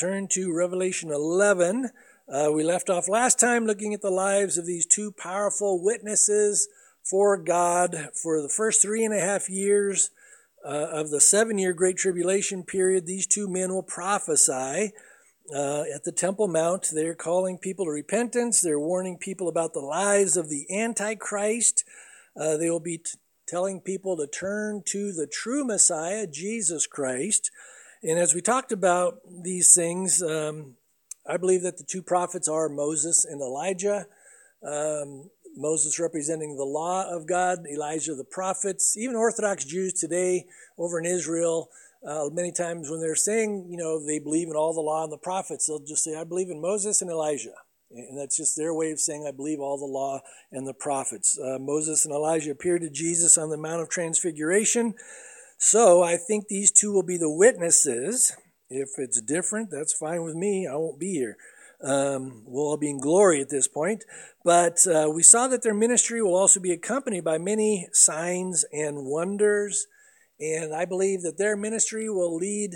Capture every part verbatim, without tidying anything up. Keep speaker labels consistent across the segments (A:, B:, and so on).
A: turn to Revelation eleven. Uh, we left off last time looking at the lives of these two powerful witnesses for God for the first three and a half years uh, of the seven-year Great Tribulation period. These two men will prophesy uh, at the Temple Mount. They're calling people to repentance. They're warning people about the lies of the Antichrist. Uh, they will be t- telling people to turn to the true Messiah, Jesus Christ. And as we talked about these things, um, I believe that the two prophets are Moses and Elijah. Um, Moses representing the law of God, Elijah the prophets. Even Orthodox Jews today over in Israel, uh, many times when they're saying, you know, they believe in all the law and the prophets, they'll just say, I believe in Moses and Elijah. And that's just their way of saying, I believe all the law and the prophets. Uh, Moses and Elijah appeared to Jesus on the Mount of Transfiguration. So I think these two will be the witnesses. If it's different, that's fine with me. I won't be here. Um, we'll all be in glory at this point. But uh, we saw that their ministry will also be accompanied by many signs and wonders. And I believe that their ministry will lead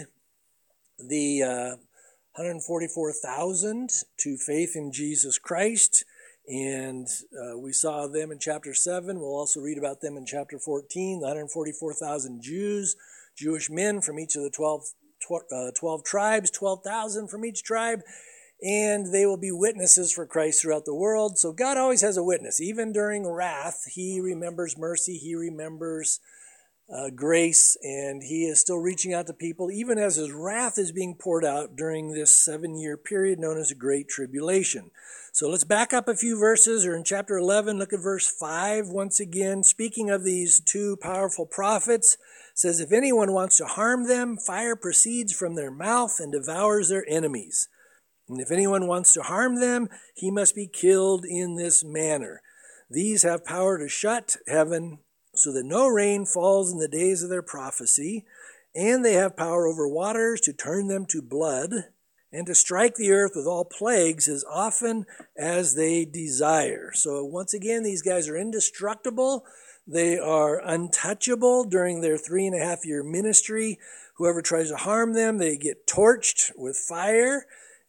A: the uh, one hundred forty-four thousand to faith in Jesus Christ. And uh, we saw them in chapter seven. We'll also read about them in chapter fourteen, the one hundred forty-four thousand Jews, Jewish men from each of the twelve, uh, twelve tribes, twelve thousand from each tribe. And they will be witnesses for Christ throughout the world. So God always has a witness. Even during wrath, he remembers mercy. He remembers uh, grace. And he is still reaching out to people, even as his wrath is being poured out during this seven-year period known as a Great Tribulation. So let's back up a few verses. Or in chapter eleven, look at verse five once again. Speaking of these two powerful prophets, it says, if anyone wants to harm them, fire proceeds from their mouth and devours their enemies. And if anyone wants to harm them, he must be killed in this manner. These have power to shut heaven so that no rain falls in the days of their prophecy, and they have power over waters to turn them to blood, and to strike the earth with all plagues as often as they desire. So once again, these guys are indestructible. They are untouchable during their three and a half year ministry. Whoever tries to harm them, they get torched with fire.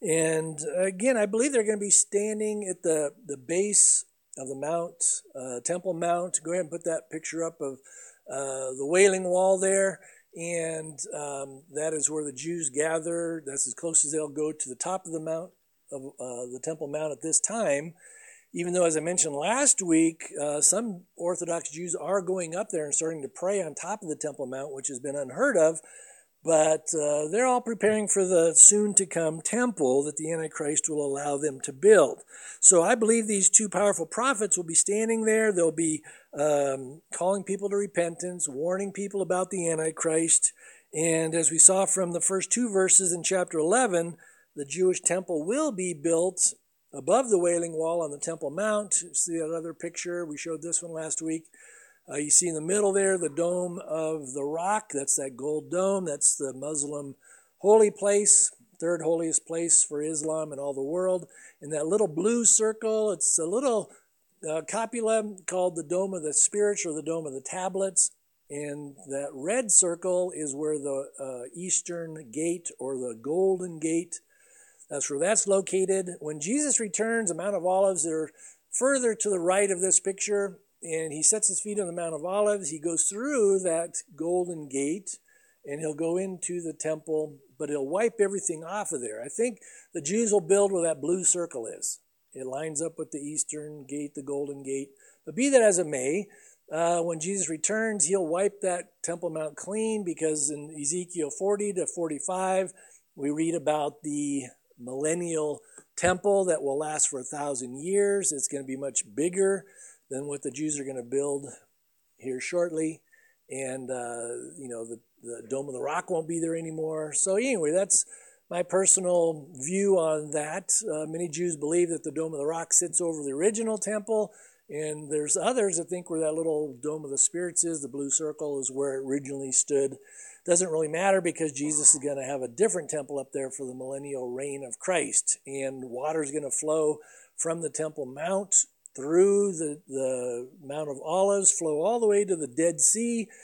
A: And again, I believe they're going to be standing at the, the base of the Mount, uh, Temple Mount. Go ahead and put that picture up of uh, the Wailing Wall there. And um, that is where the Jews gather. That's as close as they'll go to the top of the Mount, of uh, the Temple Mount at this time. Even though, as I mentioned last week, uh, some Orthodox Jews are going up there and starting to pray on top of the Temple Mount, which has been unheard of. But uh, they're all preparing for the soon-to-come temple that the Antichrist will allow them to build. So I believe these two powerful prophets will be standing there. They'll be um, calling people to repentance, warning people about the Antichrist. And as we saw from the first two verses in chapter eleven, the Jewish temple will be built above the Wailing Wall on the Temple Mount. See that other picture? We showed this one last week. Uh, you see in the middle there the Dome of the Rock. That's that gold dome. That's the Muslim holy place, third holiest place for Islam in all the world. And that little blue circle, it's a little uh, copula called the Dome of the Spirits or the Dome of the Tablets. And that red circle is where the uh, Eastern Gate or the Golden Gate, that's where that's located. When Jesus returns, the Mount of Olives are further to the right of this picture. And he sets his feet on the Mount of Olives. He goes through that golden gate, and he'll go into the temple, but he'll wipe everything off of there. I think the Jews will build where that blue circle is. It lines up with the eastern gate, the golden gate. But be that as it may, uh, when Jesus returns, he'll wipe that Temple Mount clean, because in Ezekiel forty to forty-five, we read about the millennial temple that will last for a thousand years. It's going to be much bigger than what the Jews are going to build here shortly. And, uh, you know, the, the Dome of the Rock won't be there anymore. So anyway, that's my personal view on that. Uh, many Jews believe that the Dome of the Rock sits over the original temple. And there's others that think where that little Dome of the Spirits is, the blue circle, is where it originally stood. Doesn't really matter, because Jesus is going to have a different temple up there for the millennial reign of Christ. And water is going to flow from the Temple Mount through the, the Mount of Olives, flow all the way to the Dead Sea,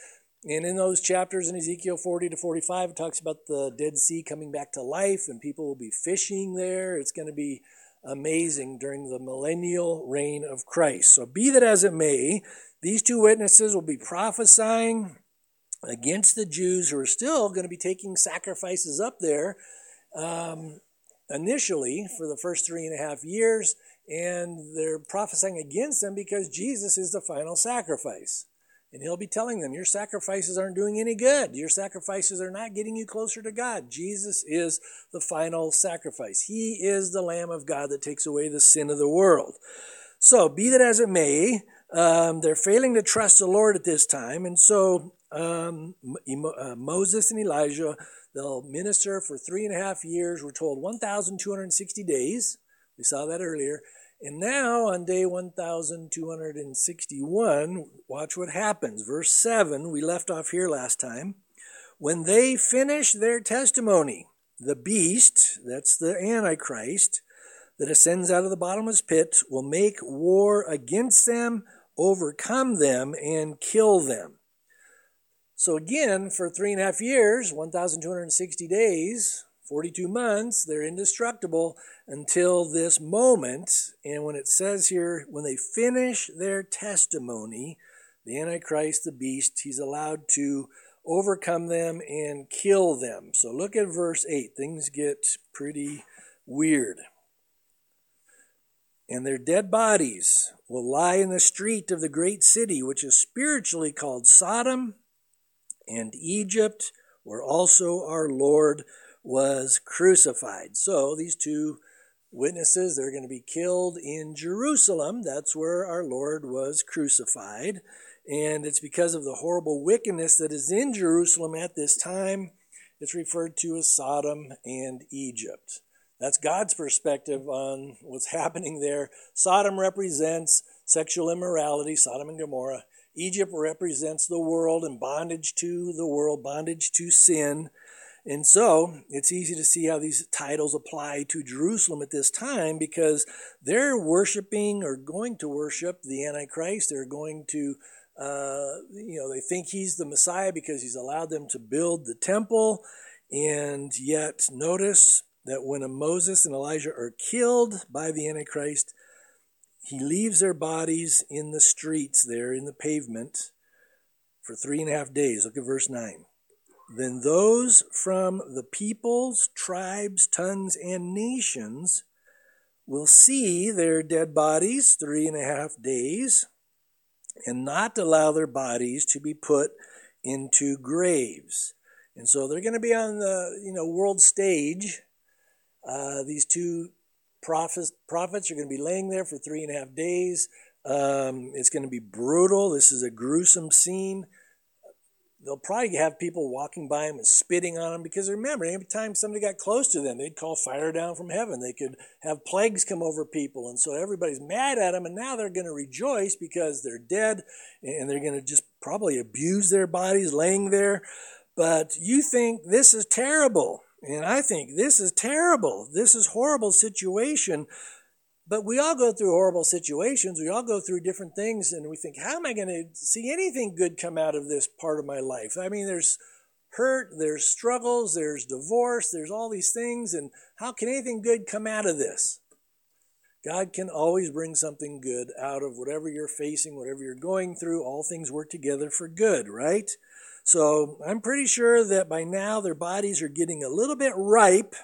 A: And in those chapters in Ezekiel forty to forty-five, it talks about the Dead Sea coming back to life, and people will be fishing there. It's going to be amazing during the millennial reign of Christ. So be that as it may, these two witnesses will be prophesying against the Jews who are still going to be taking sacrifices up there um, initially for the first three and a half years. And they're prophesying against them because Jesus is the final sacrifice. And he'll be telling them, your sacrifices aren't doing any good. Your sacrifices are not getting you closer to God. Jesus is the final sacrifice. He is the Lamb of God that takes away the sin of the world. So, be that as it may, um, they're failing to trust the Lord at this time. And so, um, uh, Moses and Elijah, they'll minister for three and a half years. We're told one thousand two hundred sixty days. We saw that earlier. And now on day one thousand two hundred sixty-one, watch what happens. Verse seven, we left off here last time. When they finish their testimony, the beast, that's the Antichrist, that ascends out of the bottomless pit, will make war against them, overcome them, and kill them. So again, for three and a half years, one thousand two hundred sixty days, forty-two months, they're indestructible until this moment. And when it says here, when they finish their testimony, the Antichrist, the beast, he's allowed to overcome them and kill them. So look at verse eight. Things get pretty weird. And their dead bodies will lie in the street of the great city, which is spiritually called Sodom and Egypt, where also our Lord was crucified. So these two witnesses, they're going to be killed in Jerusalem. That's where our Lord was crucified. And it's because of the horrible wickedness that is in Jerusalem at this time. It's referred to as Sodom and Egypt. That's God's perspective on what's happening there. Sodom represents sexual immorality, Sodom and Gomorrah. Egypt represents the world and bondage to the world, bondage to sin. And so it's easy to see how these titles apply to Jerusalem at this time, because they're worshiping or going to worship the Antichrist. They're going to, uh, you know, they think he's the Messiah because he's allowed them to build the temple. And yet notice that when Moses and Elijah are killed by the Antichrist, he leaves their bodies in the streets there, in the pavement, for three and a half days. Look at verse nine. Then those from the peoples, tribes, tongues, and nations will see their dead bodies three and a half days, and not allow their bodies to be put into graves. And so they're going to be on the you know world stage. Uh, these two prophets, prophets are going to be laying there for three and a half days. Um, it's going to be brutal. This is a gruesome scene. They'll probably have people walking by them and spitting on them, because remember, every time somebody got close to them, they'd call fire down from heaven. They could have plagues come over people, and so everybody's mad at them, and now they're going to rejoice because they're dead, and they're going to just probably abuse their bodies laying there. But you think this is terrible, and I think this is terrible. This is a horrible situation. But we all go through horrible situations. We all go through different things, and we think, how am I going to see anything good come out of this part of my life? I mean, there's hurt, there's struggles, there's divorce, there's all these things, and how can anything good come out of this? God can always bring something good out of whatever you're facing, whatever you're going through. All things work together for good, right? So I'm pretty sure that by now their bodies are getting a little bit ripe,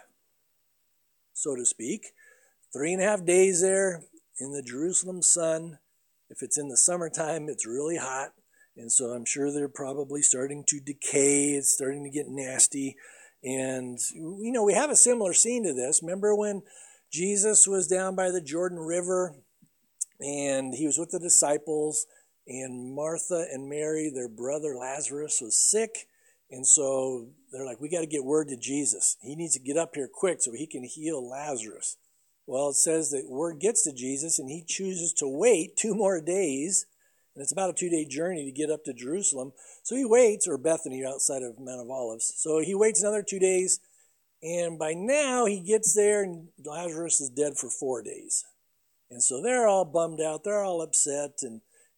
A: so to speak. Three and a half days there in the Jerusalem sun. If it's in the summertime, it's really hot. And so I'm sure they're probably starting to decay. It's starting to get nasty. And, you know, we have a similar scene to this. Remember when Jesus was down by the Jordan River and he was with the disciples, and Martha and Mary, their brother Lazarus, was sick. And so they're like, we got to get word to Jesus. He needs to get up here quick so he can heal Lazarus. Well, it says that word gets to Jesus, and he chooses to wait two more days, and it's about a two-day journey to get up to Jerusalem. So he waits, or Bethany outside of Mount of Olives. So he waits another two days, and by now he gets there, and Lazarus is dead for four days. And so they're all bummed out. They're all upset, and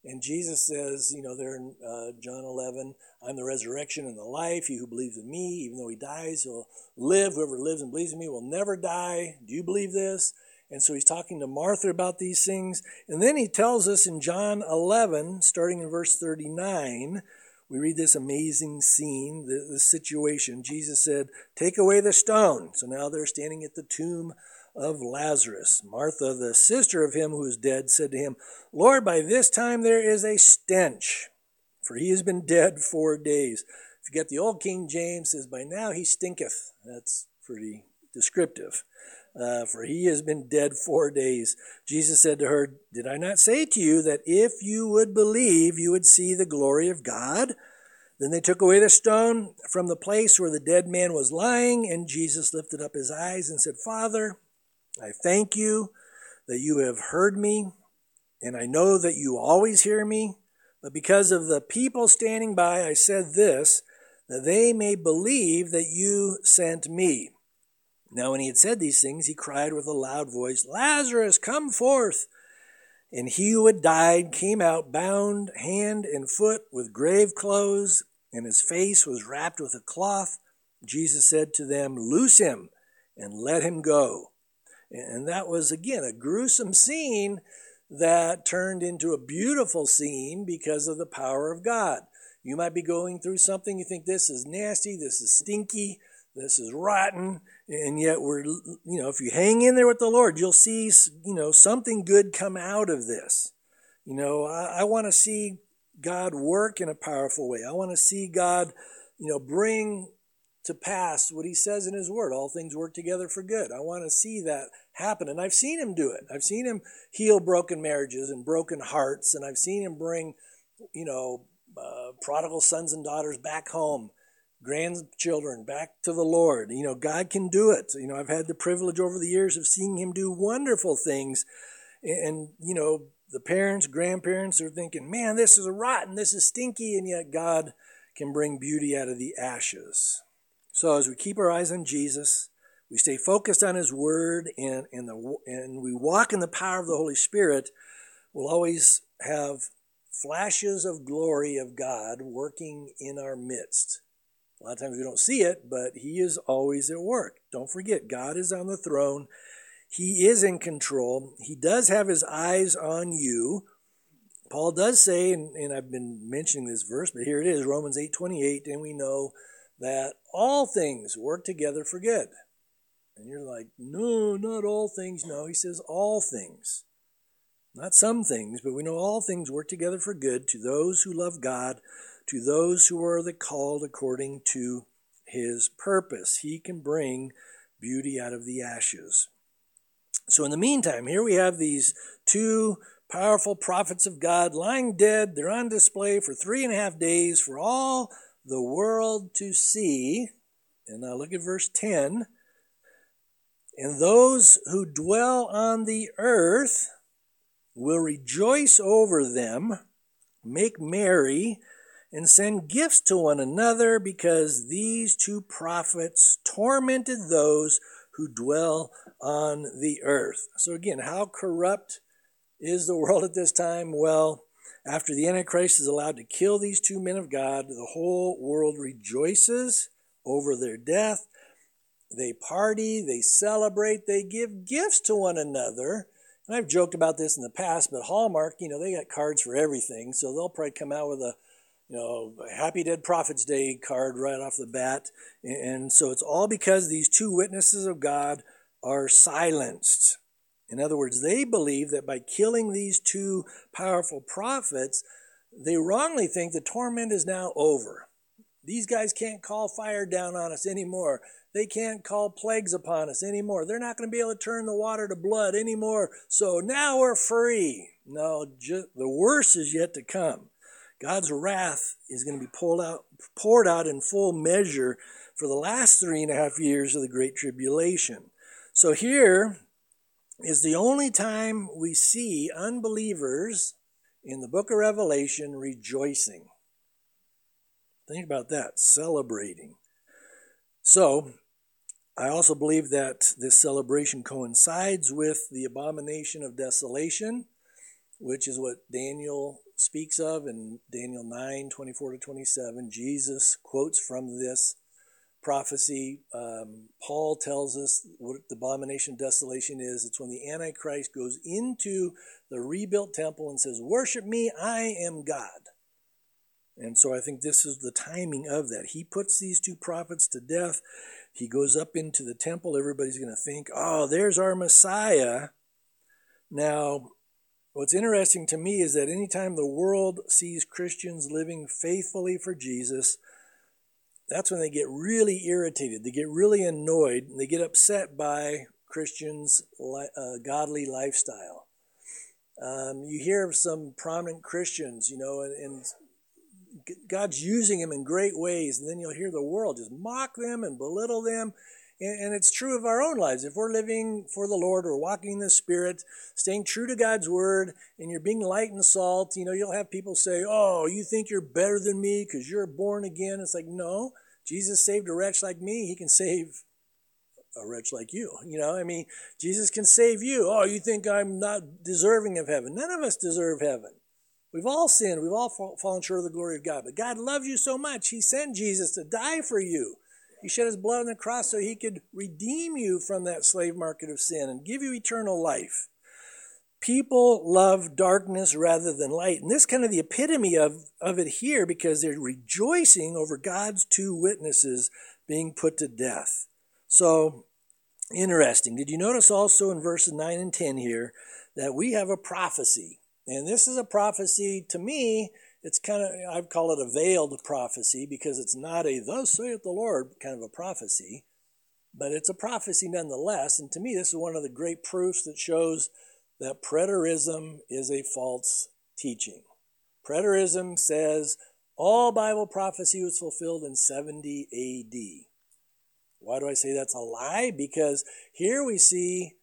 A: And Jesus says, you know, there in uh, John eleven, I'm the resurrection and the life. He who believes in me, even though he dies, he'll live. Whoever lives and believes in me will never die. Do you believe this? And so he's talking to Martha about these things. And then he tells us in John eleven, starting in verse thirty-nine, we read this amazing scene, the, the situation. Jesus said, take away the stone. So now they're standing at the tomb of Lazarus. Martha, the sister of him who is dead, said to him, Lord, by this time there is a stench, for he has been dead four days. If you get the old King James, says, by now he stinketh. That's pretty descriptive. Uh, for he has been dead four days. Jesus said to her, did I not say to you that if you would believe, you would see the glory of God? Then they took away the stone from the place where the dead man was lying, and Jesus lifted up his eyes and said, Father, I thank you that you have heard me, and I know that you always hear me. But because of the people standing by, I said this, that they may believe that you sent me. Now when he had said these things, he cried with a loud voice, Lazarus, come forth! And he who had died came out, bound hand and foot with grave clothes, and his face was wrapped with a cloth. Jesus said to them, loose him and let him go. And that was, again, a gruesome scene that turned into a beautiful scene because of the power of God. You might be going through something, you think this is nasty, this is stinky, this is rotten, and yet we're, you know, if you hang in there with the Lord, you'll see, you know, something good come out of this. You know, I, I want to see God work in a powerful way. I want to see God, you know, bring to pass what he says in his word. All things work together for good. I want to see that happen. And I've seen him do it. I've seen him heal broken marriages and broken hearts. And I've seen him bring, you know, uh, prodigal sons and daughters back home, grandchildren back to the Lord. You know, God can do it. You know, I've had the privilege over the years of seeing him do wonderful things. And, and you know, the parents, grandparents are thinking, man, this is rotten, this is stinky. And yet God can bring beauty out of the ashes. So as we keep our eyes on Jesus, we stay focused on his word, and, and, the, and we walk in the power of the Holy Spirit, we'll always have flashes of glory of God working in our midst. A lot of times we don't see it, but he is always at work. Don't forget, God is on the throne. He is in control. He does have his eyes on you. Paul does say, and, and I've been mentioning this verse, but here it is, Romans eight twenty-eight, and we know that all things work together for good. And you're like, no, not all things. No, he says all things. Not some things, but we know all things work together for good to those who love God, to those who are the called according to his purpose. He can bring beauty out of the ashes. So in the meantime, here we have these two powerful prophets of God lying dead. They're on display for three and a half days for all the world to see. And now look at verse ten. And those who dwell on the earth will rejoice over them, make merry, and send gifts to one another, because these two prophets tormented those who dwell on the earth. So again, how corrupt is the world at this time? Well, after the Antichrist is allowed to kill these two men of God, the whole world rejoices over their death. They party, they celebrate, they give gifts to one another. And I've joked about this in the past, but Hallmark, you know, they got cards for everything. So they'll probably come out with a, you know, Happy Dead Prophets Day card right off the bat. And so it's all because these two witnesses of God are silenced. In other words, they believe that by killing these two powerful prophets, they wrongly think the torment is now over. These guys can't call fire down on us anymore. They can't call plagues upon us anymore. They're not going to be able to turn the water to blood anymore. So now we're free. No, just, the worst is yet to come. God's wrath is going to be pulled out, poured out in full measure for the last three and a half years of the Great Tribulation. So here is the only time we see unbelievers in the book of Revelation rejoicing. Think about that, celebrating. So, I also believe that this celebration coincides with the abomination of desolation, which is what Daniel speaks of in Daniel nine, twenty-four to twenty-seven. Jesus quotes from this prophecy. Um, Paul tells us what the abomination of desolation is. It's when the Antichrist goes into the rebuilt temple and says, "Worship me, I am God." And so I think this is the timing of that. He puts these two prophets to death. He goes up into the temple. Everybody's going to think, oh, there's our Messiah. Now, what's interesting to me is that anytime the world sees Christians living faithfully for Jesus, that's when they get really irritated. They get really annoyed, and they get upset by Christians' uh, godly lifestyle. Um, you hear of some prominent Christians, you know, and, and God's using them in great ways, and then you'll hear the world just mock them and belittle them. And, and it's true of our own lives. If we're living for the Lord, we're walking in the Spirit, staying true to God's Word, and you're being light and salt, you know, you'll have people say, oh, you think you're better than me because you're born again. It's like, no, Jesus saved a wretch like me. He can save a wretch like you. You know, I mean, Jesus can save you. Oh, you think I'm not deserving of heaven. None of us deserve heaven. We've all sinned. We've all fallen short of the glory of God. But God loves you so much, He sent Jesus to die for you. He shed His blood on the cross so He could redeem you from that slave market of sin and give you eternal life. People love darkness rather than light. And this is kind of the epitome of, of it here, because they're rejoicing over God's two witnesses being put to death. So, interesting. Did you notice also in verses nine and ten here that we have a prophecy? And this is a prophecy, to me, it's kind of, I call it a veiled prophecy, because it's not a thus saith the Lord kind of a prophecy, but it's a prophecy nonetheless. And to me, this is one of the great proofs that shows that preterism is a false teaching. Preterism says all Bible prophecy was fulfilled in seventy A D. Why do I say that's a lie? Because here we see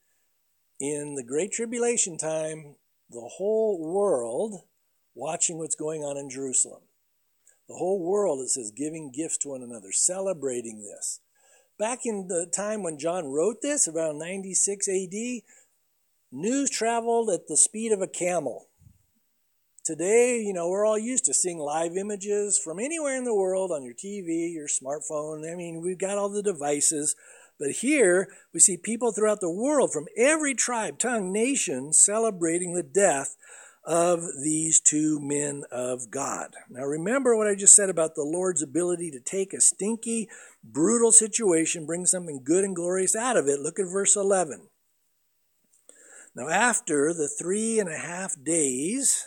A: in the Great Tribulation time, the whole world watching what's going on in Jerusalem. The whole world, it says, giving gifts to one another, celebrating this. Back in the time when John wrote this, around ninety-six A D, news traveled at the speed of a camel. Today, you know, we're all used to seeing live images from anywhere in the world on your T V, your smartphone. I mean, we've got all the devices. But here, we see people throughout the world from every tribe, tongue, nation celebrating the death of these two men of God. Now remember what I just said about the Lord's ability to take a stinky, brutal situation, bring something good and glorious out of it. Look at verse eleven. Now after the three and a half days,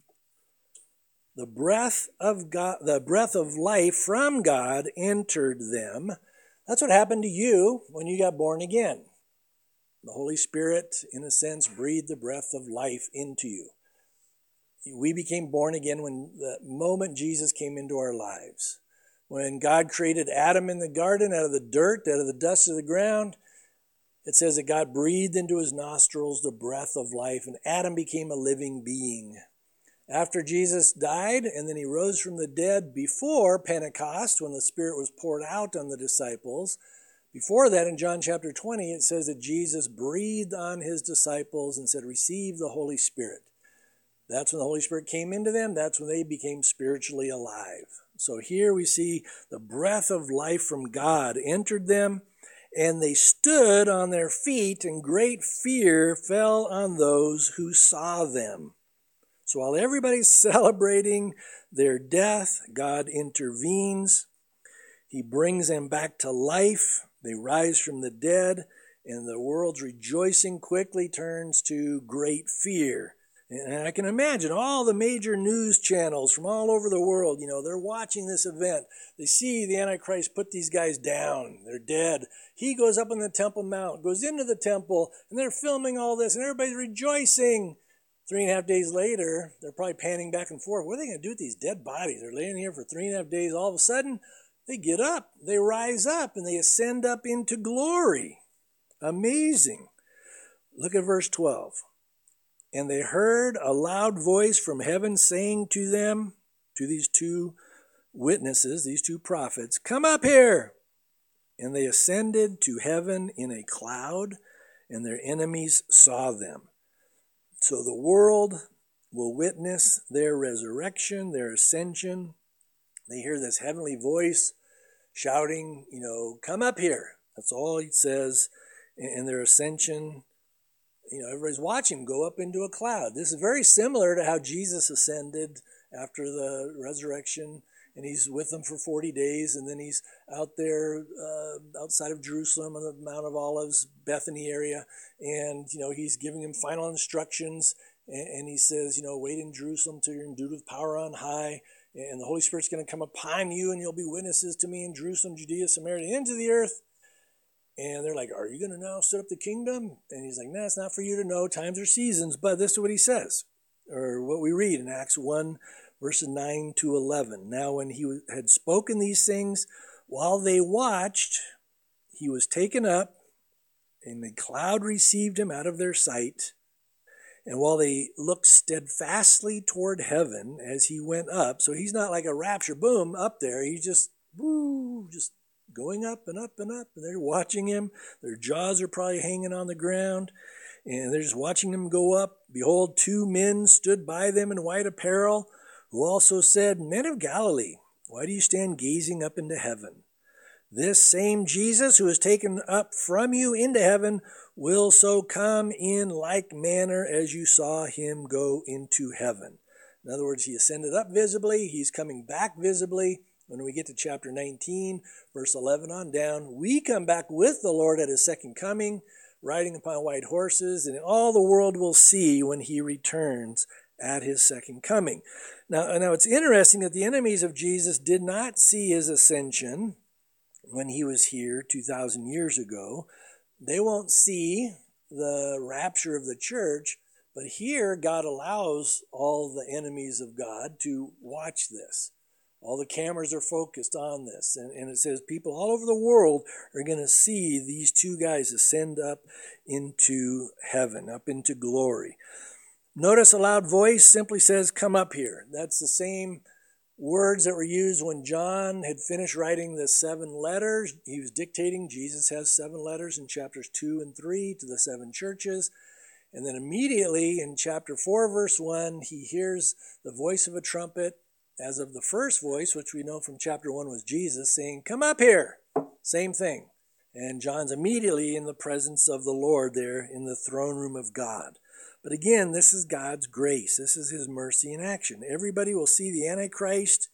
A: the breath of God, the breath of life from God entered them. That's what happened to you when you got born again. The Holy Spirit, in a sense, breathed the breath of life into you. We became born again when the moment Jesus came into our lives. When God created Adam in the garden out of the dirt, out of the dust of the ground, it says that God breathed into his nostrils the breath of life, and Adam became a living being. After Jesus died, and then he rose from the dead before Pentecost, when the Spirit was poured out on the disciples, before that, in John chapter twenty, it says that Jesus breathed on his disciples and said, receive the Holy Spirit. That's when the Holy Spirit came into them. That's when they became spiritually alive. So here we see the breath of life from God entered them, and they stood on their feet, and great fear fell on those who saw them. So while everybody's celebrating their death, God intervenes. He brings them back to life. They rise from the dead, and the world's rejoicing quickly turns to great fear. And I can imagine all the major news channels from all over the world, you know, they're watching this event. They see the Antichrist put these guys down. They're dead. He goes up on the Temple Mount, goes into the temple, and they're filming all this, and everybody's rejoicing. Three and a half days later, they're probably panning back and forth. What are they going to do with these dead bodies? They're laying here for three and a half days. All of a sudden, they get up, they rise up, and they ascend up into glory. Amazing. Look at verse twelve. And they heard a loud voice from heaven saying to them, to these two witnesses, these two prophets, come up here. And they ascended to heaven in a cloud, and their enemies saw them. So the world will witness their resurrection, their ascension. They hear this heavenly voice shouting, you know, come up here. That's all he says. And their ascension, you know, everybody's watching him go up into a cloud. This is very similar to how Jesus ascended after the resurrection, and he's with them for forty days, and then he's out there uh, outside of Jerusalem on the Mount of Olives, Bethany area, and, you know, he's giving them final instructions, and, and he says, you know, wait in Jerusalem till you're endued with power on high, and the Holy Spirit's going to come upon you, and you'll be witnesses to me in Jerusalem, Judea, Samaria, and into the earth. And they're like, are you going to now set up the kingdom? And he's like, no, it's not for you to know times or seasons, but this is what he says, or what we read in Acts one, verses nine to eleven. Now when he had spoken these things, while they watched, he was taken up, and the cloud received him out of their sight. And while they looked steadfastly toward heaven as he went up, so he's not like a rapture, boom, up there. He's just, woo, just going up and up and up. And they're watching him. Their jaws are probably hanging on the ground. And they're just watching him go up. Behold, two men stood by them in white apparel, who also said, Men of Galilee, why do you stand gazing up into heaven? This same Jesus who is taken up from you into heaven will so come in like manner as you saw him go into heaven. In other words, he ascended up visibly. He's coming back visibly. When we get to chapter nineteen, verse eleven on down, we come back with the Lord at his second coming, riding upon white horses, and all the world will see when he returns at his second coming. Now, now it's interesting that the enemies of Jesus did not see his ascension when he was here two thousand years ago. They won't see the rapture of the church, but here God allows all the enemies of God to watch this. All the cameras are focused on this. And, and it says people all over the world are going to see these two guys ascend up into heaven, up into glory. Notice a loud voice simply says, come up here. That's the same words that were used when John had finished writing the seven letters. He was dictating. Jesus has seven letters in chapters two and three to the seven churches. And then immediately in chapter four, verse one, he hears the voice of a trumpet, as of the first voice, which we know from chapter one was Jesus, saying, come up here. Same thing. And John's immediately in the presence of the Lord there in the throne room of God. But again, this is God's grace. This is his mercy in action. Everybody will see the Antichrist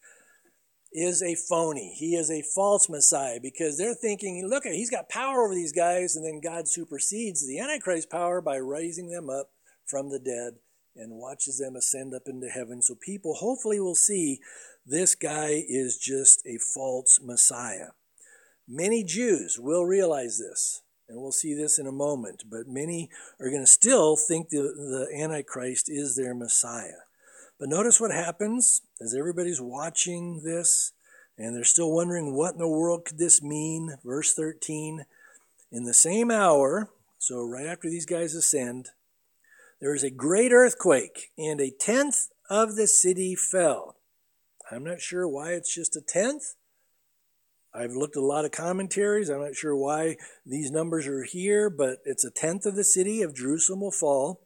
A: is a phony. He is a false Messiah because they're thinking, look, he's got power over these guys, and then God supersedes the Antichrist power by raising them up from the dead and watches them ascend up into heaven. So people hopefully will see this guy is just a false Messiah. Many Jews will realize this, and we'll see this in a moment, but many are going to still think the, the Antichrist is their Messiah. But notice what happens as everybody's watching this, and they're still wondering what in the world could this mean. Verse thirteen, in the same hour, so right after these guys ascend, there is a great earthquake, and a tenth of the city fell. I'm not sure why it's just a tenth. I've looked at a lot of commentaries. I'm not sure why these numbers are here, but it's a tenth of the city of Jerusalem will fall.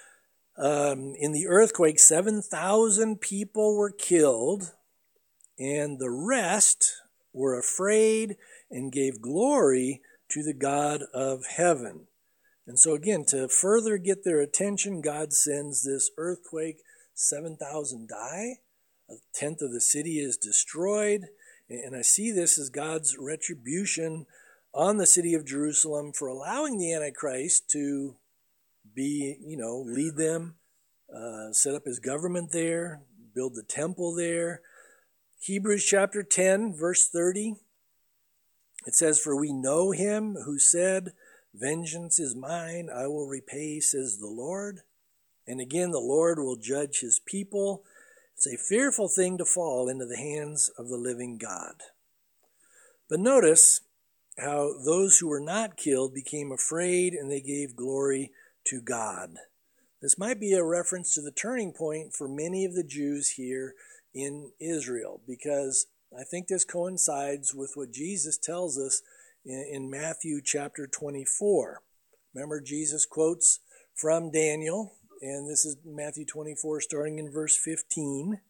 A: Um, in the earthquake, seven thousand people were killed, and the rest were afraid and gave glory to the God of heaven. And so again, to further get their attention, God sends this earthquake. seven thousand die. A tenth of the city is destroyed. And I see this as God's retribution on the city of Jerusalem for allowing the Antichrist to be, you know, lead them, uh, set up his government there, build the temple there. Hebrews chapter ten, verse thirty. It says, for we know him who said, vengeance is mine, I will repay, says the Lord. And again, the Lord will judge his people. It's a fearful thing to fall into the hands of the living God. But notice how those who were not killed became afraid and they gave glory to God. This might be a reference to the turning point for many of the Jews here in Israel, because I think this coincides with what Jesus tells us in Matthew chapter twenty-four. Remember, Jesus quotes from Daniel and this is Matthew twenty-four, starting in verse fifteen.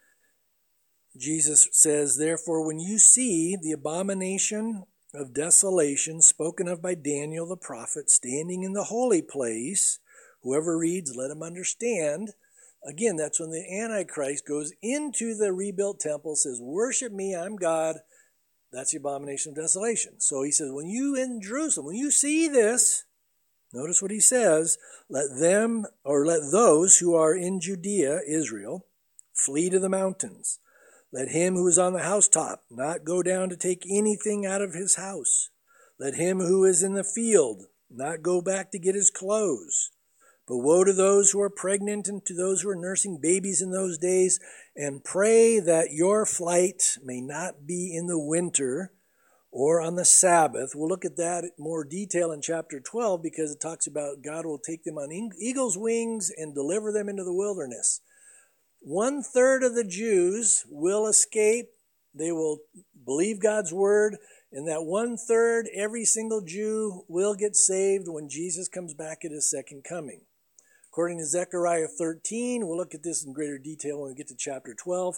A: Jesus says, "Therefore, when you see the abomination of desolation spoken of by Daniel the prophet standing in the holy place, whoever reads, let him understand." Again, that's when the Antichrist goes into the rebuilt temple, says, "Worship me, I'm God." That's the abomination of desolation. So he says, when you in Jerusalem, when you see this, notice what he says, let them, or let those who are in Judea, Israel, flee to the mountains. Let him who is on the housetop not go down to take anything out of his house. Let him who is in the field not go back to get his clothes. But woe to those who are pregnant and to those who are nursing babies in those days, and pray that your flight may not be in the winter or on the Sabbath. We'll look at that in more detail in chapter twelve, because it talks about God will take them on eagle's wings and deliver them into the wilderness. One third of the Jews will escape. They will believe God's word. And that one third, every single Jew will get saved when Jesus comes back at his second coming. According to Zechariah thirteen, we'll look at this in greater detail when we get to chapter twelve.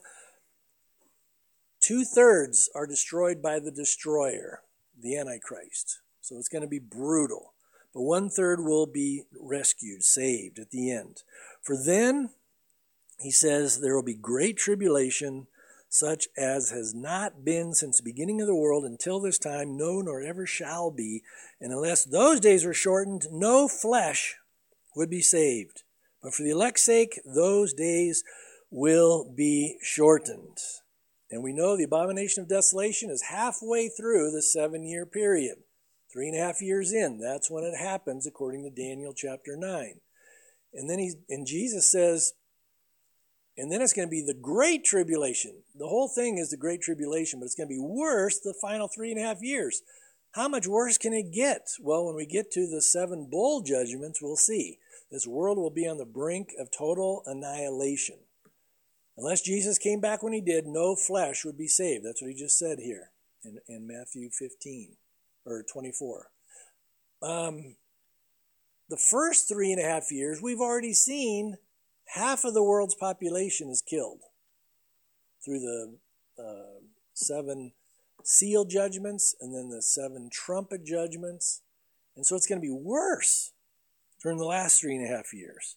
A: Two-thirds are destroyed by the destroyer, the Antichrist. So it's going to be brutal. But one-third will be rescued, saved at the end. For then, he says, there will be great tribulation, such as has not been since the beginning of the world until this time, no, nor ever shall be. And unless those days were shortened, no flesh would be saved. But for the elect's sake, those days will be shortened. And we know the abomination of desolation is halfway through the seven-year period. Three and a half years in, that's when it happens, according to Daniel chapter nine. And then he, and Jesus says, and then it's going to be the great tribulation. The whole thing is the great tribulation, but it's going to be worse the final three and a half years. How much worse can it get? Well, when we get to the seven bowl judgments, we'll see. This world will be on the brink of total annihilation. Unless Jesus came back when he did, no flesh would be saved. That's what he just said here in, in Matthew fifteen, or twenty-four. Um, the first three and a half years, we've already seen half of the world's population is killed through the uh, seven seal judgments and then the seven trumpet judgments. And so it's going to be worse during the last three and a half years.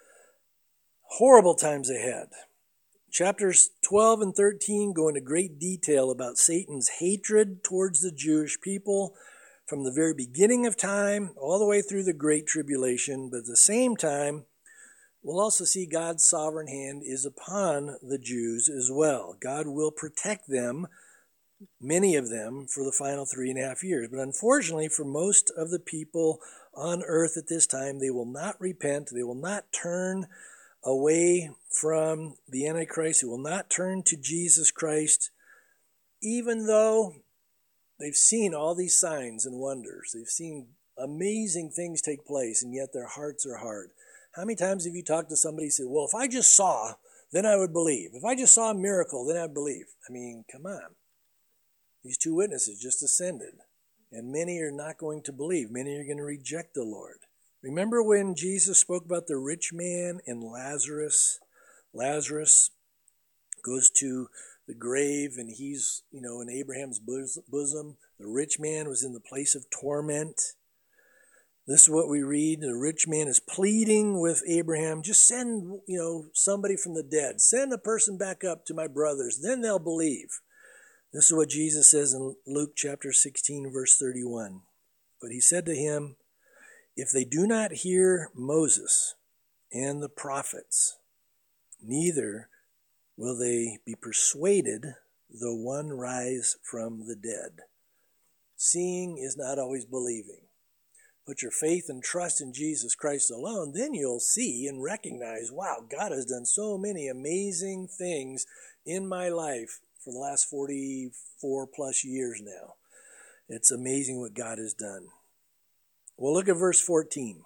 A: Horrible times ahead. Chapters twelve and thirteen go into great detail about Satan's hatred towards the Jewish people from the very beginning of time all the way through the Great Tribulation. But at the same time, we'll also see God's sovereign hand is upon the Jews as well. God will protect them, many of them, for the final three and a half years. But unfortunately, for most of the people on earth at this time, they will not repent. They will not turn away from the Antichrist, who will not turn to Jesus Christ, even though they've seen all these signs and wonders. They've seen amazing things take place, and yet their hearts are hard. How many times have you talked to somebody and said, well, if I just saw, then I would believe. If I just saw a miracle, then I'd believe. I mean, come on. These two witnesses just ascended, and many are not going to believe. Many are going to reject the Lord. Remember when Jesus spoke about the rich man and Lazarus? Lazarus goes to the grave, and he's, you know, in Abraham's bosom. The rich man was in the place of torment. This is what we read. The rich man is pleading with Abraham, just send, you know, somebody from the dead. Send a person back up to my brothers. Then they'll believe. This is what Jesus says in Luke chapter sixteen, verse thirty-one. But he said to him, if they do not hear Moses and the prophets, neither will they be persuaded though one rise from the dead. Seeing is not always believing. Put your faith and trust in Jesus Christ alone, then you'll see and recognize, wow, God has done so many amazing things in my life for the last forty-four plus years now. It's amazing what God has done. Well, look at verse fourteen.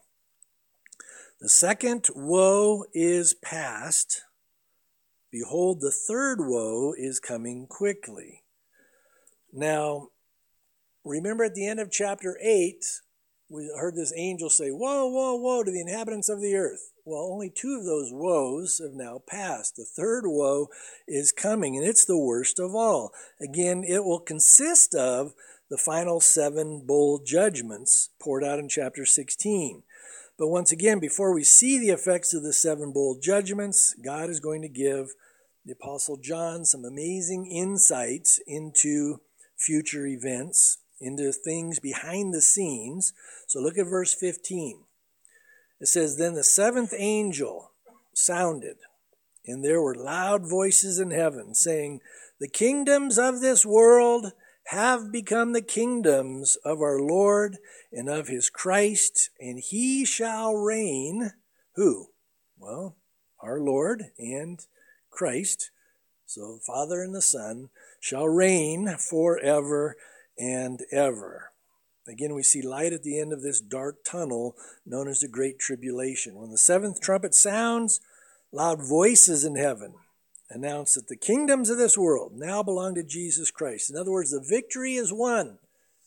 A: The second woe is past. Behold, the third woe is coming quickly. Now, remember at the end of chapter eight, we heard this angel say, woe, woe, woe to the inhabitants of the earth. Well, only two of those woes have now passed. The third woe is coming, and it's the worst of all. Again, it will consist of the final seven bowl judgments poured out in chapter sixteen. But once again, before we see the effects of the seven bowl judgments, God is going to give the Apostle John some amazing insights into future events, into things behind the scenes. So look at verse fifteen. It says, "Then the seventh angel sounded, and there were loud voices in heaven, saying, 'The kingdoms of this world have become the kingdoms of our Lord and of his Christ, and he shall reign.'" Who? Well, our Lord and Christ, so the Father and the Son, shall reign forever and ever. Again, we see light at the end of this dark tunnel known as the Great Tribulation. When the seventh trumpet sounds, loud voices in heaven announce that the kingdoms of this world now belong to Jesus Christ. In other words, the victory is won.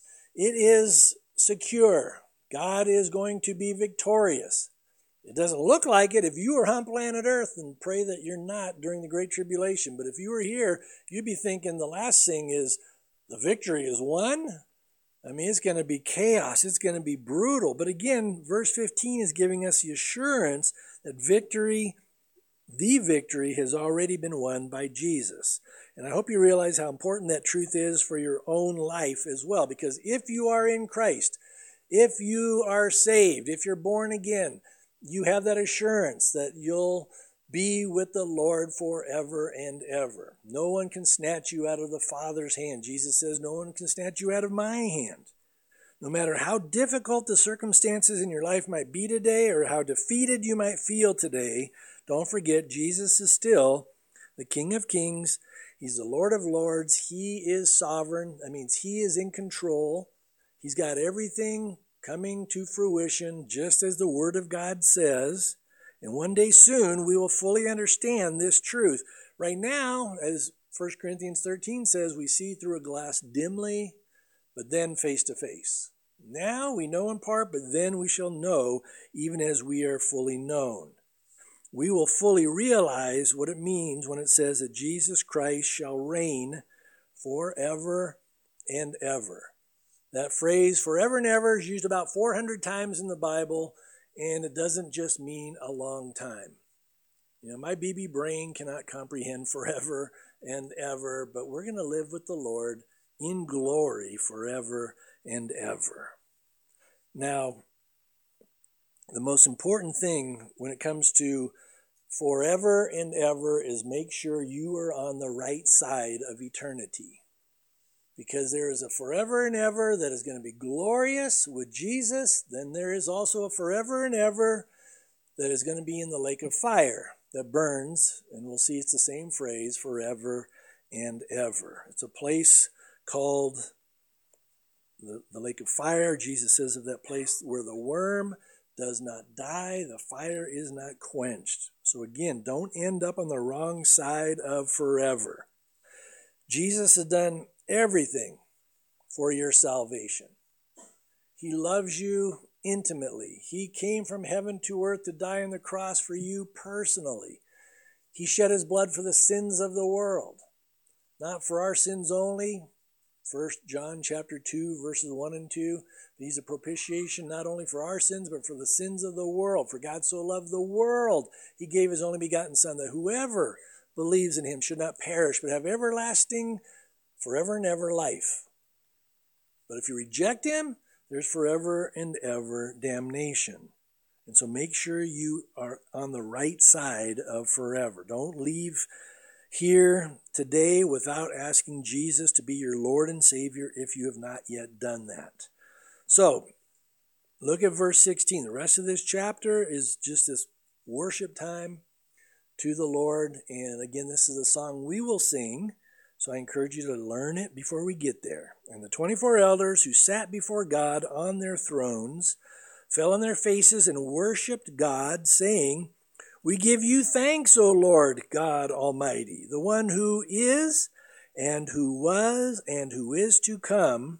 A: It is secure. God is going to be victorious. It doesn't look like it if you were on planet Earth, and pray that you're not during the Great Tribulation. But if you were here, you'd be thinking the last thing is the victory is won. I mean, it's going to be chaos. It's going to be brutal. But again, verse fifteen is giving us the assurance that victory, the victory, has already been won by Jesus. And I hope you realize how important that truth is for your own life as well. Because if you are in Christ, if you are saved, if you're born again, you have that assurance that you'll be with the Lord forever and ever. No one can snatch you out of the Father's hand. Jesus says, no one can snatch you out of my hand. No matter how difficult the circumstances in your life might be today, or how defeated you might feel today, don't forget Jesus is still the King of Kings. He's the Lord of Lords. He is sovereign. That means he is in control. He's got everything coming to fruition just as the Word of God says. And one day soon, we will fully understand this truth. Right now, as First Corinthians thirteen says, we see through a glass dimly, but then face to face. Now we know in part, but then we shall know even as we are fully known. We will fully realize what it means when it says that Jesus Christ shall reign forever and ever. That phrase, forever and ever, is used about four hundred times in the Bible. And it doesn't just mean a long time. You know, my B B brain cannot comprehend forever and ever, but we're going to live with the Lord in glory forever and ever. Now, the most important thing when it comes to forever and ever is make sure you are on the right side of eternity. Because there is a forever and ever that is going to be glorious with Jesus. Then there is also a forever and ever that is going to be in the lake of fire that burns. And we'll see it's the same phrase, forever and ever. It's a place called the, the lake of fire. Jesus says of that place where the worm does not die, the fire is not quenched. So again, don't end up on the wrong side of forever. Jesus has done everything for your salvation. He loves you intimately. He came from heaven to earth to die on the cross for you personally. He shed his blood for the sins of the world. Not for our sins only. First John chapter two, verses one and two. He's a propitiation not only for our sins, but for the sins of the world. For God so loved the world, he gave his only begotten Son, that whoever believes in him should not perish, but have everlasting, forever and ever life. But if you reject him, there's forever and ever damnation. And so make sure you are on the right side of forever. Don't leave here today without asking Jesus to be your Lord and Savior if you have not yet done that. So, look at verse sixteen. The rest of this chapter is just this worship time to the Lord. And again, this is a song we will sing. So I encourage you to learn it before we get there. And the twenty-four elders who sat before God on their thrones fell on their faces and worshipped God, saying, "We give you thanks, O Lord God Almighty, the one who is and who was and who is to come,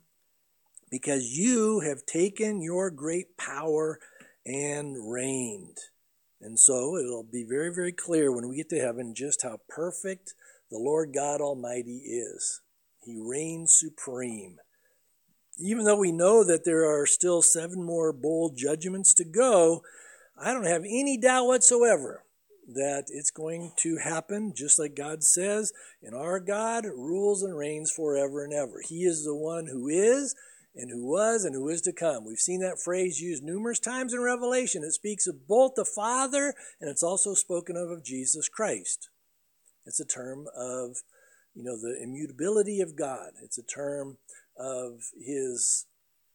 A: because you have taken your great power and reigned." And so it'll be very, very clear when we get to heaven just how perfect the Lord God Almighty is. He reigns supreme. Even though we know that there are still seven more bowl judgments to go, I don't have any doubt whatsoever that it's going to happen just like God says. And our God rules and reigns forever and ever. He is the one who is, and who was, and who is to come. We've seen that phrase used numerous times in Revelation. It speaks of both the Father, and it's also spoken of of Jesus Christ. It's a term of, you know, the immutability of God. It's a term of his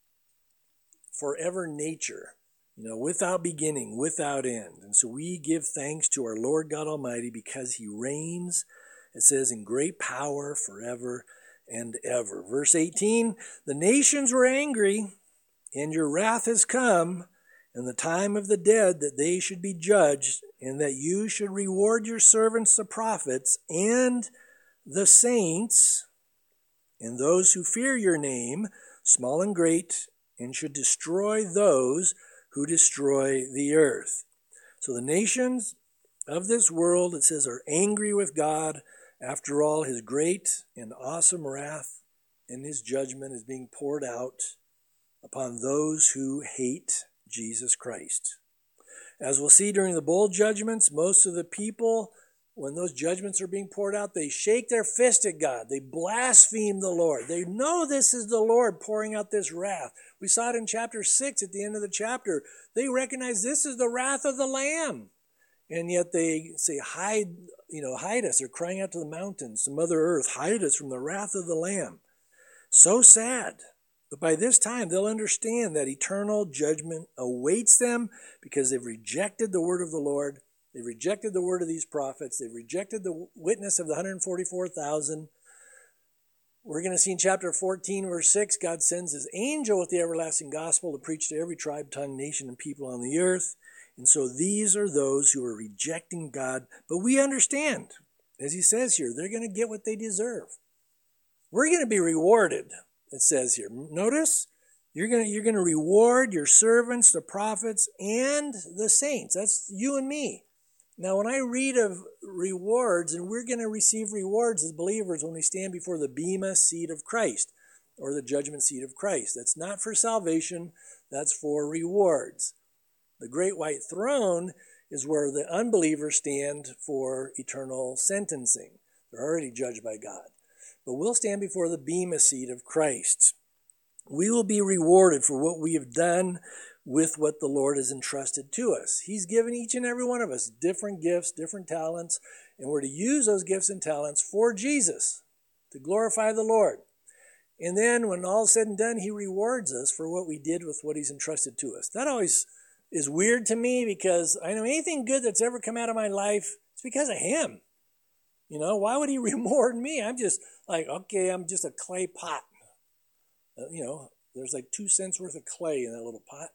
A: forever nature, you know, without beginning, without end. And so we give thanks to our Lord God Almighty because he reigns, it says, in great power forever and ever. Verse eighteen, the nations were angry, and your wrath has come, and the time of the dead that they should be judged, and that you should reward your servants the prophets and the saints, and those who fear your name, small and great, and should destroy those who destroy the earth. So the nations of this world, it says, are angry with God. After all, his great and awesome wrath and his judgment is being poured out upon those who hate Jesus Christ. As we'll see during the bowl judgments, most of the people, when those judgments are being poured out, they shake their fist at God. They blaspheme the Lord. They know this is the Lord pouring out this wrath. We saw it in chapter six at the end of the chapter. They recognize this is the wrath of the Lamb. And yet they say, hide, you know, hide us. They're crying out to the mountains, to Mother Earth, hide us from the wrath of the Lamb. So sad. But by this time, they'll understand that eternal judgment awaits them because they've rejected the word of the Lord. They've rejected the word of these prophets. They've rejected the witness of the one hundred forty-four thousand. We're going to see in chapter fourteen, verse six, God sends his angel with the everlasting gospel to preach to every tribe, tongue, nation, and people on the earth. And so these are those who are rejecting God. But we understand, as he says here, they're going to get what they deserve. We're going to be rewarded, it says here. Notice, you're going to, you're going to reward your servants, the prophets, and the saints. That's you and me. Now, when I read of rewards, and we're going to receive rewards as believers when we stand before the bema seat of Christ, or the judgment seat of Christ. That's not for salvation, that's for rewards. The great white throne is where the unbelievers stand for eternal sentencing. They're already judged by God. But we'll stand before the bema seat of Christ. We will be rewarded for what we have done with what the Lord has entrusted to us. He's given each and every one of us different gifts, different talents, and we're to use those gifts and talents for Jesus, to glorify the Lord. And then when all is said and done, he rewards us for what we did with what he's entrusted to us. That always is weird to me because I know anything good that's ever come out of my life, it's because of him. You know, why would he reward me? I'm just like, okay, I'm just a clay pot. Uh, you know, there's like two cents worth of clay in that little pot.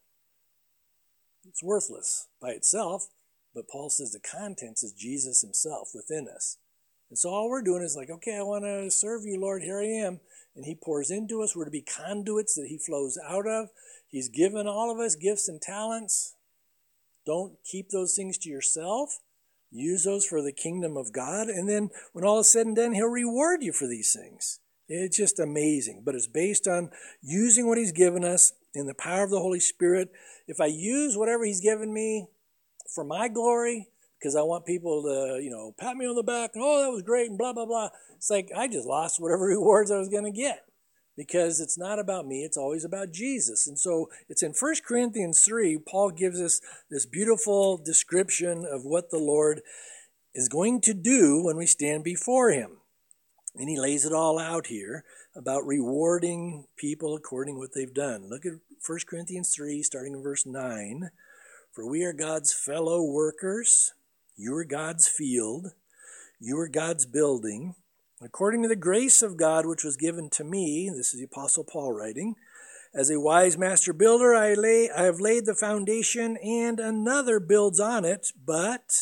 A: It's worthless by itself, but Paul says the contents is Jesus himself within us. And so all we're doing is like, okay, I want to serve you, Lord, here I am. And he pours into us. We're to be conduits that he flows out of. He's given all of us gifts and talents. Don't keep those things to yourself. Use those for the kingdom of God. And then when all is said and done, he'll reward you for these things. It's just amazing. But it's based on using what he's given us in the power of the Holy Spirit. If I use whatever he's given me for my glory, because I want people to, you know, pat me on the back, and, oh, that was great, and blah, blah, blah. It's like I just lost whatever rewards I was going to get because it's not about me. It's always about Jesus. And so it's in First Corinthians three, Paul gives us this beautiful description of what the Lord is going to do when we stand before him. And he lays it all out here about rewarding people according to what they've done. Look at First Corinthians three, starting in verse nine. For we are God's fellow workers. You are God's field. You are God's building. According to the grace of God which was given to me, this is the Apostle Paul writing, as a wise master builder, I lay, I have laid the foundation, and another builds on it. But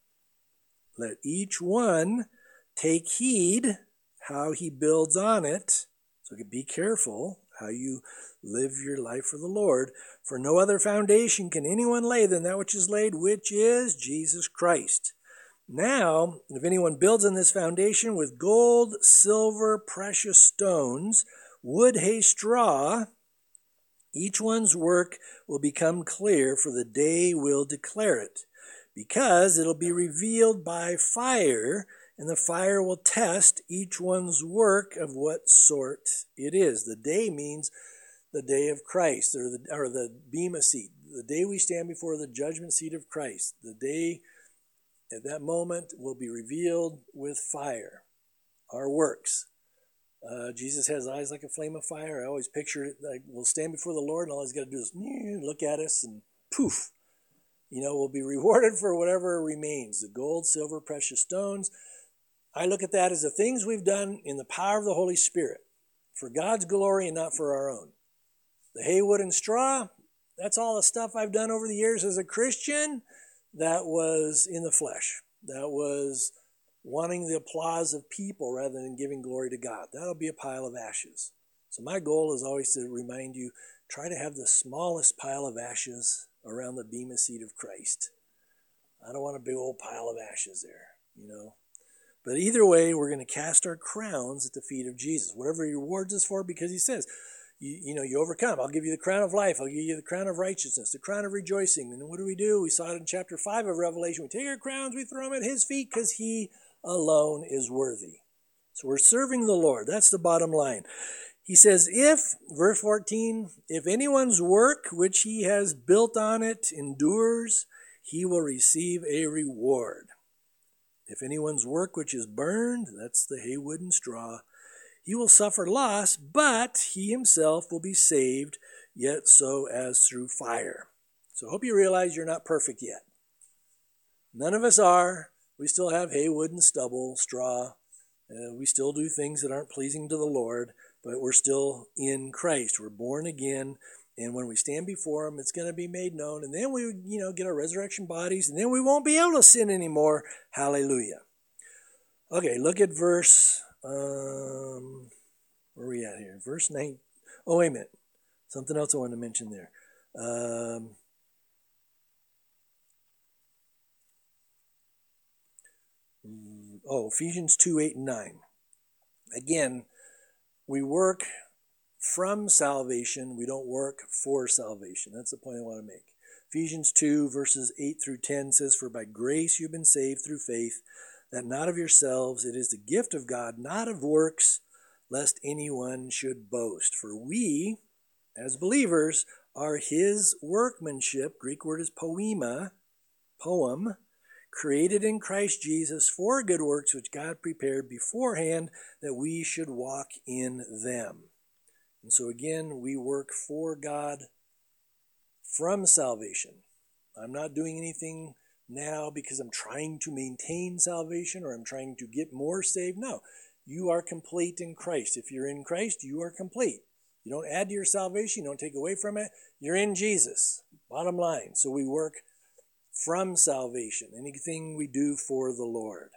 A: let each one take heed how he builds on it. So be careful how you live your life for the Lord. For no other foundation can anyone lay than that which is laid, which is Jesus Christ. Now, if anyone builds on this foundation with gold, silver, precious stones, wood, hay, straw, each one's work will become clear, for the day will declare it, because it'll be revealed by fire, and the fire will test each one's work of what sort it is. The day means the day of Christ, or the, or the Bema seat, the day we stand before the judgment seat of Christ. The day at that moment will be revealed with fire, our works. Uh, Jesus has eyes like a flame of fire. I always picture it like we'll stand before the Lord, and all he's got to do is look at us, and poof, you know, we'll be rewarded for whatever remains, the gold, silver, precious stones. I look at that as the things we've done in the power of the Holy Spirit, for God's glory and not for our own. The hay, wood, and straw, that's all the stuff I've done over the years as a Christian. That was in the flesh. That was wanting the applause of people rather than giving glory to God. That'll be a pile of ashes. So my goal is always to remind you, try to have the smallest pile of ashes around the Bema seat of Christ. I don't want a big old pile of ashes there, you know. But either way, we're going to cast our crowns at the feet of Jesus. Whatever he rewards us for, because he says, You, you know, you overcome. I'll give you the crown of life. I'll give you the crown of righteousness, the crown of rejoicing. And what do we do? We saw it in chapter five of Revelation. We take our crowns, we throw them at his feet because he alone is worthy. So we're serving the Lord. That's the bottom line. He says, if, verse fourteen, if anyone's work which he has built on it endures, he will receive a reward. If anyone's work which is burned, that's the hay, wood, and straw, he will suffer loss, but he himself will be saved, yet so as through fire. So I hope you realize you're not perfect yet. None of us are. We still have hay, wood, and stubble, straw. Uh, we still do things that aren't pleasing to the Lord, but we're still in Christ. We're born again, and when we stand before him, it's going to be made known, and then we, you know, get our resurrection bodies, and then we won't be able to sin anymore. Hallelujah. Okay, look at verse... Um, where are we at here? Verse nine. Oh, wait a minute. Something else I wanted to mention there. Um, oh, Ephesians two, eight, and nine. Again, we work from salvation. We don't work for salvation. That's the point I want to make. Ephesians two, verses eight through ten says, For by grace you've been saved through faith, that not of yourselves, it is the gift of God, not of works, lest anyone should boast. For we, as believers, are his workmanship, Greek word is poema, poem, created in Christ Jesus for good works which God prepared beforehand that we should walk in them. And so again, we work for God from salvation. I'm not doing anything now because I'm trying to maintain salvation or I'm trying to get more saved. No, you are complete in Christ. If you're in Christ, you are complete. You don't add to your salvation. You don't take away from it. You're in Jesus. Bottom line. So we work from salvation. Anything we do for the Lord.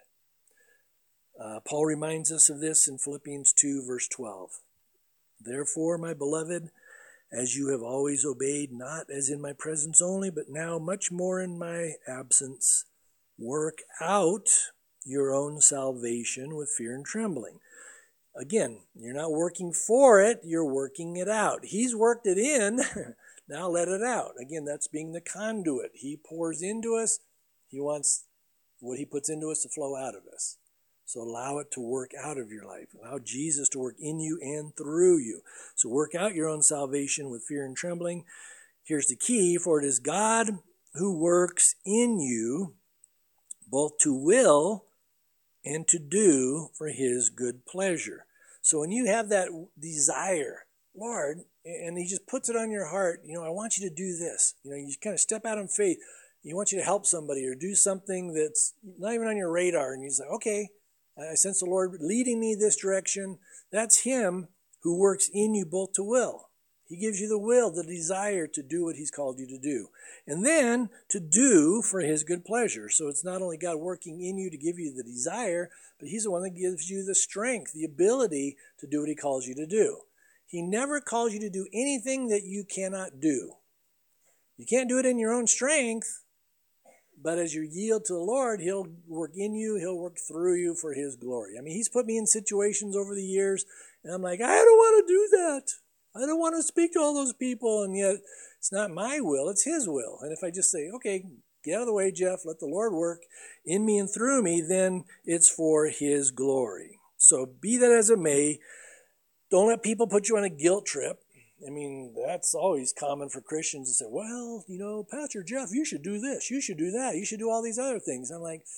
A: Uh, Paul reminds us of this in Philippians two, verse twelve. Therefore, my beloved, as you have always obeyed, not as in my presence only, but now much more in my absence, work out your own salvation with fear and trembling. Again, you're not working for it, you're working it out. He's worked it in, now let it out. Again, that's being the conduit. He pours into us, he wants what he puts into us to flow out of us. So allow it to work out of your life. Allow Jesus to work in you and through you. So work out your own salvation with fear and trembling. Here's the key, for it is God who works in you both to will and to do for his good pleasure. So when you have that desire, Lord, and he just puts it on your heart, you know, I want you to do this. You know, you kind of step out in faith. He wants you to help somebody or do something that's not even on your radar. And he's like, okay, I sense the Lord leading me this direction. That's him who works in you both to will. He gives you the will, the desire to do what he's called you to do. And then to do for his good pleasure. So it's not only God working in you to give you the desire, but he's the one that gives you the strength, the ability to do what he calls you to do. He never calls you to do anything that you cannot do. You can't do it in your own strength, but as you yield to the Lord, he'll work in you, he'll work through you for his glory. I mean, he's put me in situations over the years, and I'm like, I don't want to do that. I don't want to speak to all those people, and yet it's not my will, it's his will. And if I just say, okay, get out of the way, Jeff, let the Lord work in me and through me, then it's for his glory. So be that as it may, don't let people put you on a guilt trip. I mean, that's always common for Christians to say, well, you know, Pastor Jeff, you should do this, you should do that, you should do all these other things. I'm like,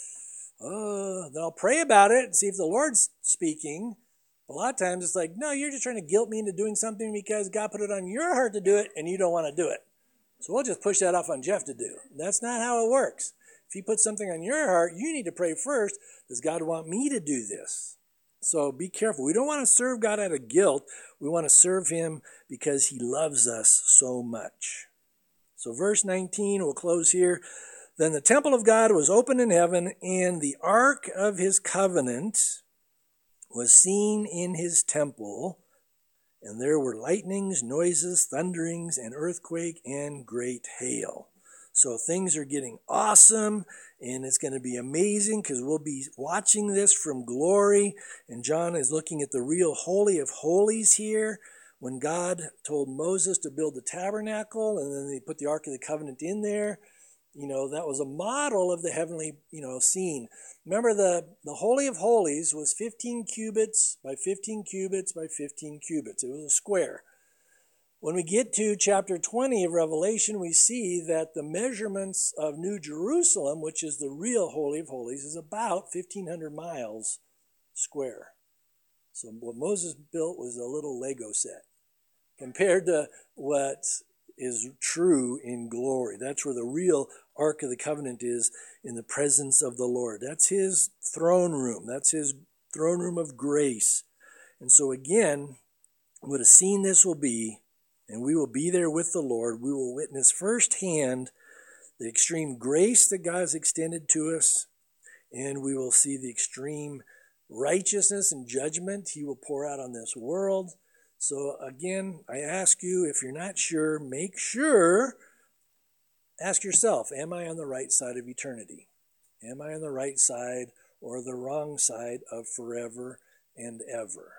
A: oh, then I'll pray about it and see if the Lord's speaking. A lot of times it's like, no, you're just trying to guilt me into doing something because God put it on your heart to do it and you don't want to do it. So we'll just push that off on Jeff to do. That's not how it works. If he puts something on your heart, you need to pray first, does God want me to do this? So be careful. We don't want to serve God out of guilt. We want to serve him because he loves us so much. So verse nineteen, we'll close here. Then the temple of God was opened in heaven, and the ark of his covenant was seen in his temple. And there were lightnings, noises, thunderings, an earthquake, and great hail. So things are getting awesome, and it's going to be amazing because we'll be watching this from glory. And John is looking at the real Holy of Holies here. When God told Moses to build the tabernacle, and then they put the Ark of the Covenant in there, you know, that was a model of the heavenly, you know, scene. Remember, the, the Holy of Holies was fifteen cubits by fifteen cubits by fifteen cubits. It was a square. When we get to chapter twenty of Revelation, we see that the measurements of New Jerusalem, which is the real Holy of Holies, is about fifteen hundred miles square. So what Moses built was a little Lego set compared to what is true in glory. That's where the real Ark of the Covenant is, in the presence of the Lord. That's his throne room. That's his throne room of grace. And so again, what a scene this will be. And we will be there with the Lord. We will witness firsthand the extreme grace that God has extended to us. And we will see the extreme righteousness and judgment he will pour out on this world. So again, I ask you, if you're not sure, make sure, ask yourself, am I on the right side of eternity? Am I on the right side or the wrong side of forever and ever?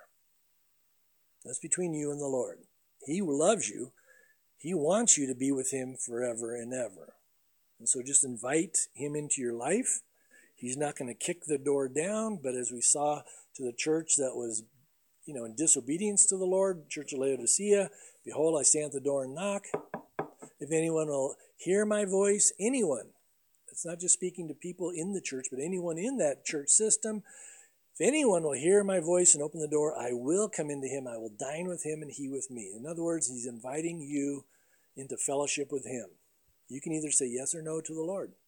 A: That's between you and the Lord. He loves you. He wants you to be with him forever and ever. And so just invite him into your life. He's not going to kick the door down, but as we saw to the church that was, you know, in disobedience to the Lord, Church of Laodicea, behold, I stand at the door and knock. If anyone will hear my voice, anyone, it's not just speaking to people in the church, but anyone in that church system, if anyone will hear my voice and open the door, I will come into him. I will dine with him and he with me. In other words, he's inviting you into fellowship with him. You can either say yes or no to the Lord.